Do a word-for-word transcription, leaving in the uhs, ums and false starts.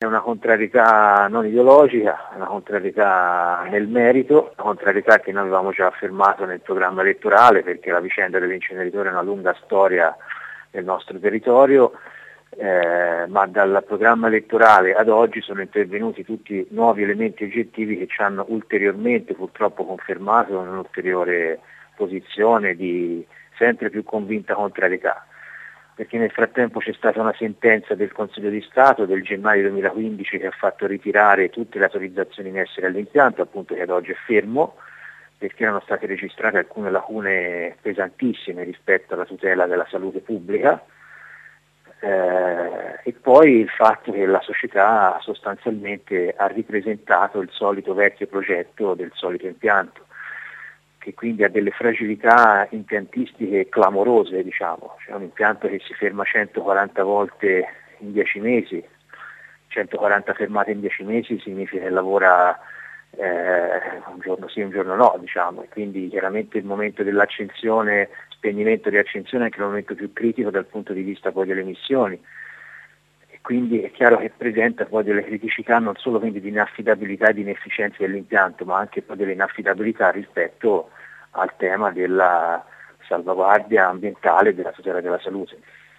una contrarietà non ideologica, una contrarietà nel merito, una contrarietà che noi avevamo già affermato nel programma elettorale, perché la vicenda dell'inceneritore è una lunga storia nel nostro territorio, eh, ma dal programma elettorale ad oggi sono intervenuti tutti nuovi elementi oggettivi che ci hanno ulteriormente purtroppo confermato un'ulteriore posizione di sempre più convinta contrarietà, perché nel frattempo c'è stata una sentenza del Consiglio di Stato del gennaio duemilaquindici che ha fatto ritirare tutte le autorizzazioni in essere all'impianto, appunto che ad oggi è fermo, perché erano state registrate alcune lacune pesantissime rispetto alla tutela della salute pubblica, eh, e poi il fatto che la società sostanzialmente ha ripresentato il solito vecchio progetto del solito impianto, che quindi ha delle fragilità impiantistiche clamorose, diciamo. C'è un impianto che si ferma centoquaranta volte in dieci mesi, centoquaranta fermate in dieci mesi significa che lavora eh, un giorno sì, un giorno no, diciamo, e quindi chiaramente il momento dell'accensione, spegnimento di accensione è anche il momento più critico dal punto di vista poi delle emissioni, e quindi è chiaro che presenta poi delle criticità non solo quindi di inaffidabilità e di inefficienza dell'impianto, ma anche poi delle inaffidabilità rispetto al tema della salvaguardia ambientale e della tutela della salute.